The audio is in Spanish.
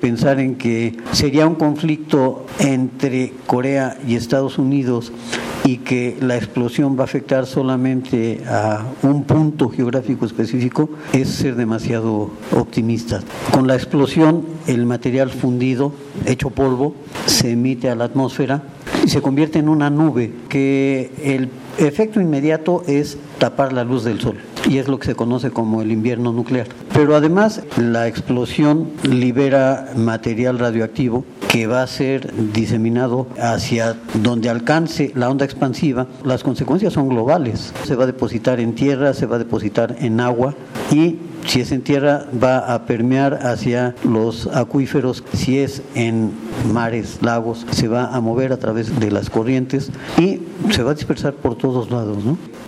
pensar en que sería un conflicto entre Corea y Estados Unidos y que la explosión va a afectar solamente a un punto geográfico específico es ser demasiado optimista. Con la explosión, el material fundido, hecho polvo, se emite a la atmósfera y se convierte en una nube que el efecto inmediato es tapar la luz del sol, y es lo que se conoce como el invierno nuclear. Pero además, la explosión libera material radioactivo que va a ser diseminado hacia donde alcance la onda expansiva. Las consecuencias son globales. Se va a depositar en tierra, se va a depositar en agua, y si es en tierra va a permear hacia los acuíferos. Si es en mares, lagos, se va a mover a través de las corrientes y se va a dispersar por todos lados, ¿no?